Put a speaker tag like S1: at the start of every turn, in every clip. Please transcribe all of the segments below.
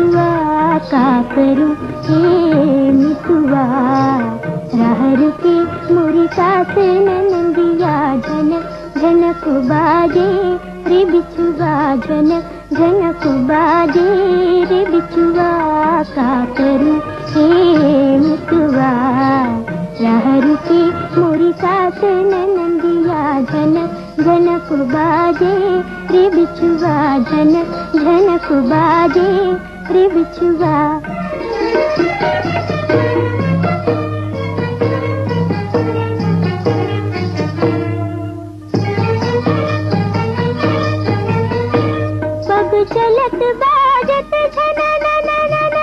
S1: बिछुआ का करूं हे मितुआ, राह रुके मोरी सास नंदिया, झनक झनक बाजे रे बिछुआ, झनक झनक बाजे रे बिछुआ का करूं हे मितुआ, राह रुके मोरी सास नंदिया, झनक झनक बाजे रे बिछुआ, झनक झनक बाजे रे बिछुआ। पग चलत बाजत झननननन,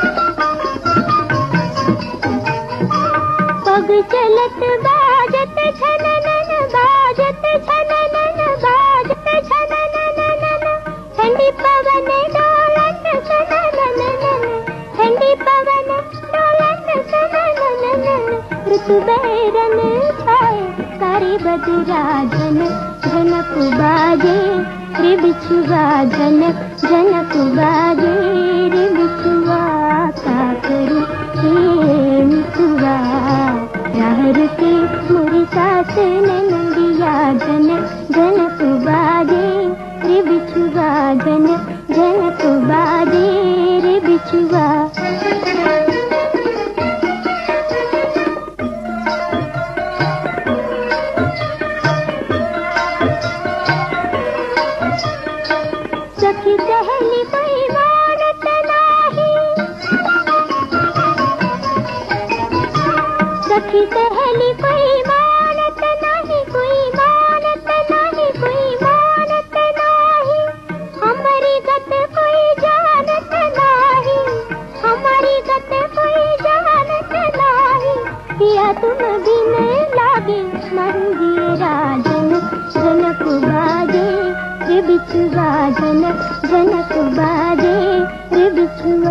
S1: पग चलत बाजत झननन, बाजत झननन, बाजत झनननन, ठंडी पवन डोलत सनननन, ठंडी पवन डोलत सनननन, ऋतु बैरन छाए करे बदरा, झनक झनक बाजे रे बिछुआ, झनक झनक बाजे रे बिछुआ का करूं हे मितुआ, राह रुके मोरी सास नंदिया, झनक झनक बाजे रे बिछुआ, झनक झनक बाजे रे बिछुआ। सखी सहेली कोई मानत नाही, सखी सहेली कोई मानत नाही, कोई मानत नाही, कोई मानत नाही, हमारी गत कोई जानत नाही, हमारी गत कोई जानत नाही, या तुम बिन लागे मंदिरा, झनक झनक बाजे रे बिछुआ, झनक झनक बाजे रे बिछुआ।